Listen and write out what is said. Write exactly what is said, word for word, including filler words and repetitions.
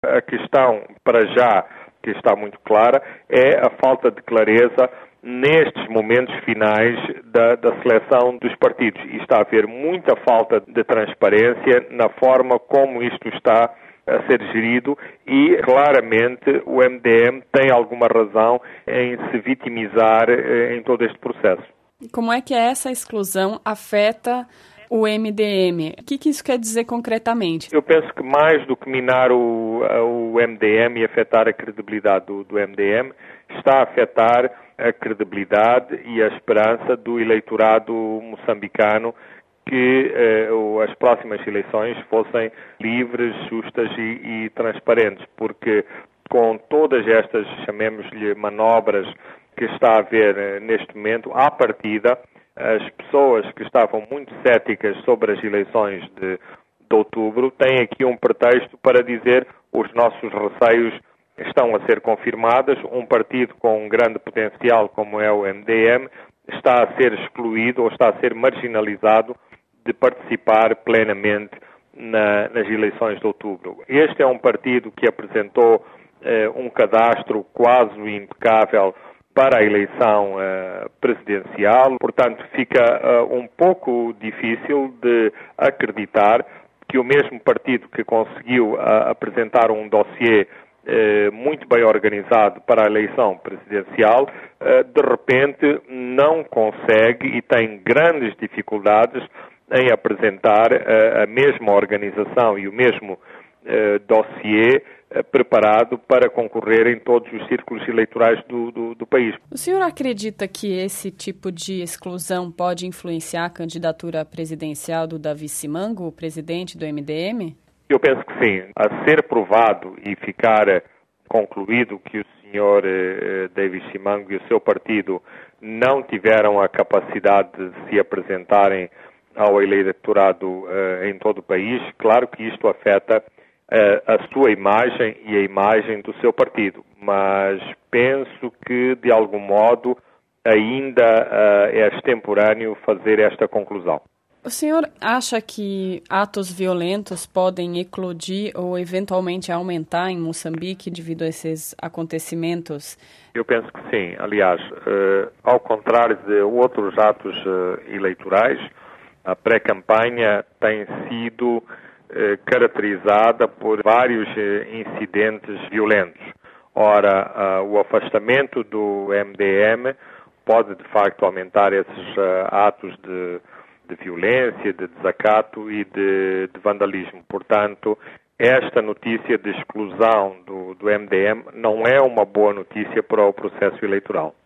A questão, para já, que está muito clara, é a falta de clareza nestes momentos finais da, da seleção dos partidos. E está a haver muita falta de transparência na forma como isto está a ser gerido e, claramente, o M D M tem alguma razão em se vitimizar eh, em todo este processo. Como é que essa exclusão afeta o M D M? O que, que isso quer dizer concretamente? Eu penso que mais do que minar o, o M D M e afetar a credibilidade do, do M D M, está a afetar a credibilidade e a esperança do eleitorado moçambicano que eh, as próximas eleições fossem livres, justas e, e transparentes, porque com todas estas, chamemos-lhe, manobras que está a haver eh, neste momento, à partida, as pessoas que estavam muito céticas sobre as eleições de, de outubro têm aqui um pretexto para dizer os nossos receios estão a ser confirmados, um partido com um grande potencial como é o M D M está a ser excluído ou está a ser marginalizado de participar plenamente na, nas eleições de outubro. Este é um partido que apresentou eh, um cadastro quase impecável para a eleição uh, presidencial, portanto fica uh, um pouco difícil de acreditar que o mesmo partido que conseguiu uh, apresentar um dossiê uh, muito bem organizado para a eleição presidencial, uh, de repente não consegue e tem grandes dificuldades em apresentar uh, a mesma organização e o mesmo uh, dossiê preparado para concorrer em todos os círculos eleitorais do, do, do país. O senhor acredita que esse tipo de exclusão pode influenciar a candidatura presidencial do Davi Simango, o presidente do M D M? Eu penso que sim. A ser provado e ficar concluído que o senhor eh, Davi Simango e o seu partido não tiveram a capacidade de se apresentarem ao eleitorado eh, em todo o país, claro que isto afeta a sua imagem e a imagem do seu partido, mas penso que, de algum modo, ainda uh, é extemporâneo fazer esta conclusão. O senhor acha que atos violentos podem eclodir ou eventualmente aumentar em Moçambique devido a esses acontecimentos? Eu penso que sim. Aliás, uh, ao contrário de outros atos uh, eleitorais, a pré-campanha tem sido caracterizada por vários incidentes violentos. Ora, o afastamento do M D M pode, de facto, aumentar esses atos de, de violência, de desacato e de, de vandalismo. Portanto, esta notícia de exclusão do, do M D M não é uma boa notícia para o processo eleitoral.